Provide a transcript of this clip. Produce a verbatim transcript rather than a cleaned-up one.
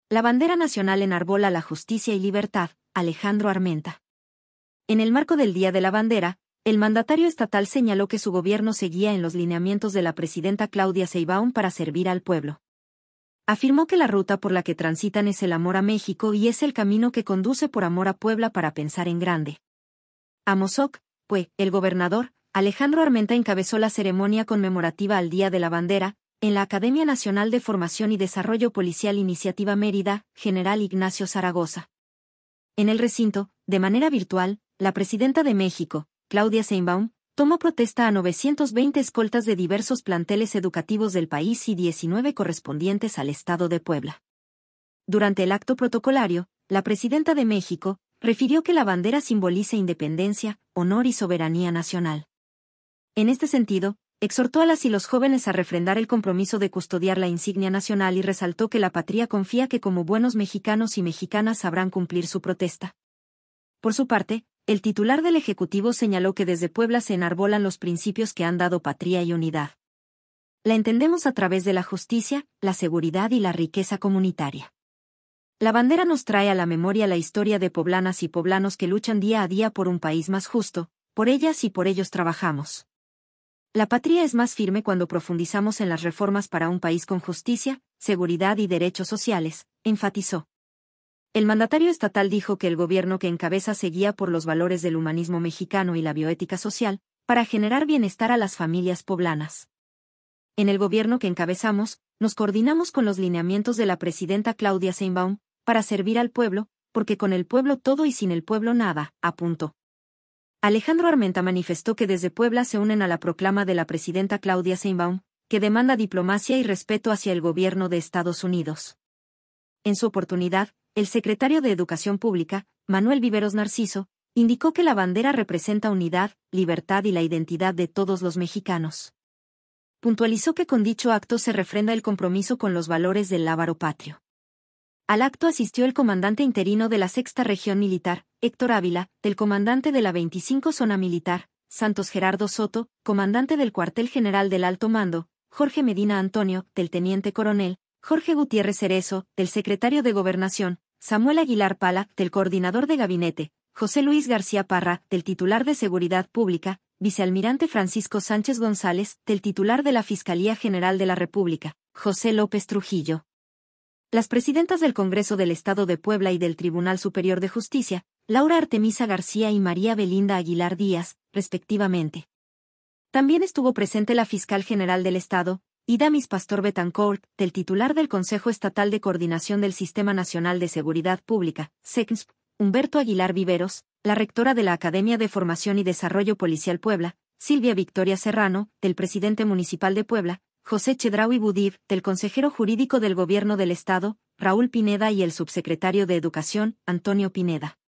La bandera nacional enarbola la justicia y libertad, Alejandro Armenta. En el marco del Día de la Bandera, el mandatario estatal señaló que su gobierno seguía en los lineamientos de la presidenta Claudia Sheinbaum para servir al pueblo. Afirmó que la ruta por la que transitan es el amor a México y es el camino que conduce por amor a Puebla para pensar en grande. Amozoc, pues, el gobernador, Alejandro Armenta encabezó la ceremonia conmemorativa al Día de la Bandera, en la Academia Nacional de Formación y Desarrollo Policial Iniciativa Mérida, General Ignacio Zaragoza. En el recinto, de manera virtual, la presidenta de México, Claudia Sheinbaum, tomó protesta a novecientos veinte escoltas de diversos planteles educativos del país y diecinueve correspondientes al estado de Puebla. Durante el acto protocolario, la presidenta de México refirió que la bandera simboliza independencia, honor y soberanía nacional. En este sentido, exhortó a las y los jóvenes a refrendar el compromiso de custodiar la insignia nacional y resaltó que la patria confía que como buenos mexicanos y mexicanas sabrán cumplir su protesta. Por su parte, el titular del Ejecutivo señaló que desde Puebla se enarbolan los principios que han dado patria y unidad. La entendemos a través de la justicia, la seguridad y la riqueza comunitaria. La bandera nos trae a la memoria la historia de poblanas y poblanos que luchan día a día por un país más justo, por ellas y por ellos trabajamos. La patria es más firme cuando profundizamos en las reformas para un país con justicia, seguridad y derechos sociales, enfatizó. El mandatario estatal dijo que el gobierno que encabeza se guía por los valores del humanismo mexicano y la bioética social, para generar bienestar a las familias poblanas. En el gobierno que encabezamos, nos coordinamos con los lineamientos de la presidenta Claudia Sheinbaum, para servir al pueblo, porque con el pueblo todo y sin el pueblo nada, apuntó. Alejandro Armenta manifestó que desde Puebla se unen a la proclama de la presidenta Claudia Sheinbaum, que demanda diplomacia y respeto hacia el gobierno de Estados Unidos. En su oportunidad, el secretario de Educación Pública, Manuel Viveros Narciso, indicó que la bandera representa unidad, libertad y la identidad de todos los mexicanos. Puntualizó que con dicho acto se refrenda el compromiso con los valores del lábaro patrio. Al acto asistió el comandante interino de la Sexta Región Militar, Héctor Ávila, del comandante de la veinticinco Zona Militar, Santos Gerardo Soto, comandante del Cuartel General del Alto Mando, Jorge Medina Antonio, del Teniente Coronel, Jorge Gutiérrez Cerezo, del Secretario de Gobernación, Samuel Aguilar Pala, del Coordinador de Gabinete, José Luis García Parra, del Titular de Seguridad Pública, Vicealmirante Francisco Sánchez González, del Titular de la Fiscalía General de la República, José López Trujillo. Las presidentas del Congreso del Estado de Puebla y del Tribunal Superior de Justicia, Laura Artemisa García y María Belinda Aguilar Díaz, respectivamente. También estuvo presente la fiscal general del Estado, Idamis Pastor Betancourt, del titular del Consejo Estatal de Coordinación del Sistema Nacional de Seguridad Pública, S E C N S P, Humberto Aguilar Viveros, la rectora de la Academia de Formación y Desarrollo Policial Puebla, Silvia Victoria Serrano, del presidente municipal de Puebla, José Chedraui Budiv, del consejero jurídico del Gobierno del Estado, Raúl Pineda y el subsecretario de Educación, Antonio Pineda.